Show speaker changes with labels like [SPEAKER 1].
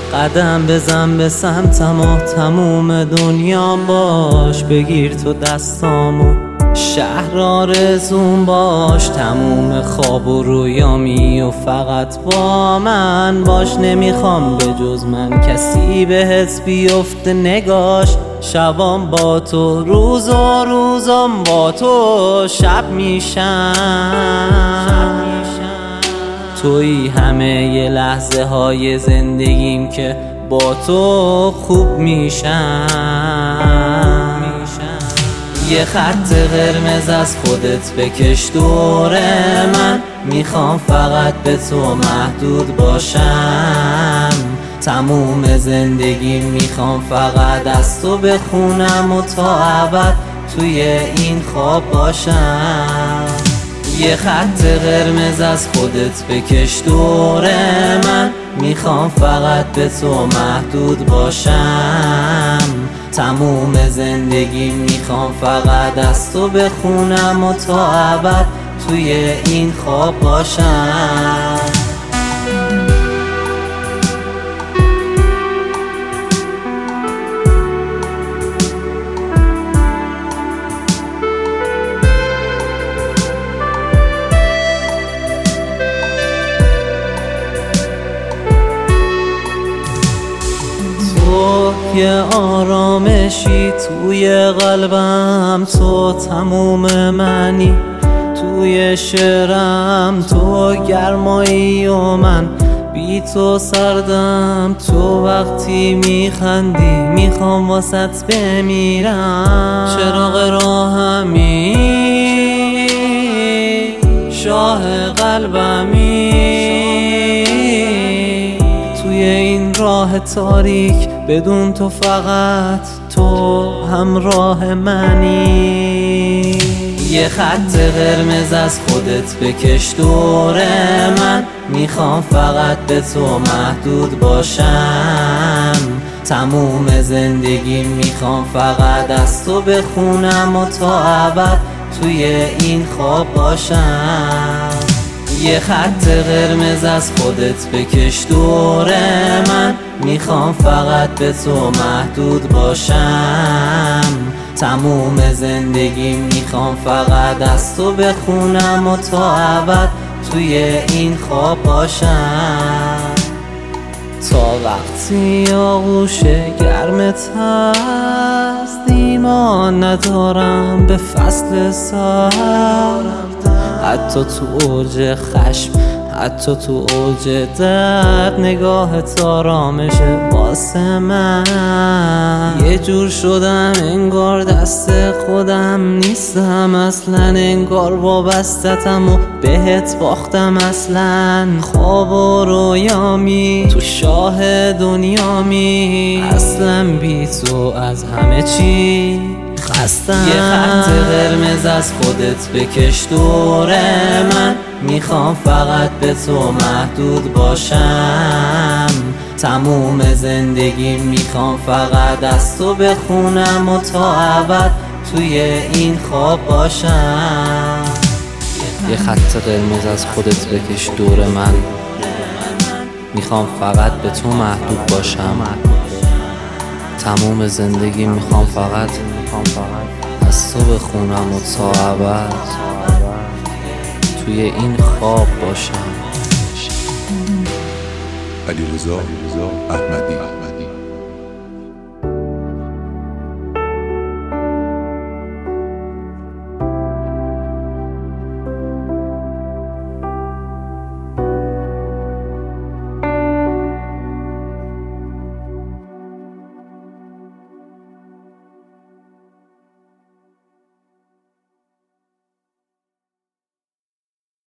[SPEAKER 1] قدم بزن به سمتم و تموم دنیام باش. بگیر تو دستامو شهر آرزوم باش. تموم خواب و رویامی و فقط با من باش. نمیخوام به جز من کسی بهت بیفته نگاش. شبام با تو روز و روزام با تو شب میشن. توی همه ی لحظه های زندگیم که با تو خوب میشن. یه خط قرمز از خودت بکش دور من. میخوام فقط به تو محدود باشم. تموم زندگی میخوام فقط از تو بخونم و تا ابد توی این خواب باشم. یه خط قرمز از خودت بکش دور من. میخوام فقط به تو محدود باشم. تموم زندگی میخوام فقط از تو بخونم و تا ابد توی این خواب باشم. تو یه آرامشی توی قلبم، تو تموم منی توی شعرم. تو گرمایی و من بی تو سردم. تو وقتی میخندی میخوام واسط بمیرم. چراغ راهمی شاه قلبمی. توی این راه تاریک بدون تو فقط تو همراه منی. یه خط قرمز از خودت بکش دور من. میخوام فقط به تو محدود باشم. تموم زندگی میخوام فقط از تو بخونم و تا ابد توی این خواب باشم. یه خط قرمز از خودت بکش دور من. میخوام فقط به تو محدود باشم. تموم زندگی میخوام فقط از تو بخونم و تا ابد توی این خواب باشم. تا وقتی آغوش گرمت هست ایمان ندارم به فصل سرد. حتی تو اوج خشم، حتی تو اوج درد، نگاهت آرامشه واسه من. یه جور شدم انگار دست خودم نیستم اصلا. انگار وابستتم و بهت باختم اصلا. خواب و رویامی تو شاه دنیامی. اصلا بی تو از همه چی خستم. یه خط قرمز از خودت بکش دور من. میخوام فقط به تو محدود باشم. تموم زندگی میخوام فقط از تو بخونم و تا ابد توی این خواب باشم.
[SPEAKER 2] یه خط قرمز از خودت بکش دور من. میخوام فقط به تو محدود باشم. تموم زندگی میخوام فقط از تو بخونم و تا ابد توی این خواب باشم.
[SPEAKER 3] علیرضا احمدی.